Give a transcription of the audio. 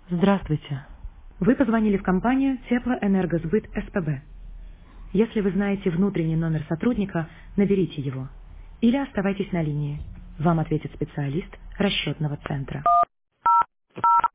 Здравствуйте. Вы позвонили в компанию Теплоэнергосбыт СПБ. Если вы знаете внутренний номер сотрудника, наберите его. Или оставайтесь на линии. Вам ответит специалист расчетного центра.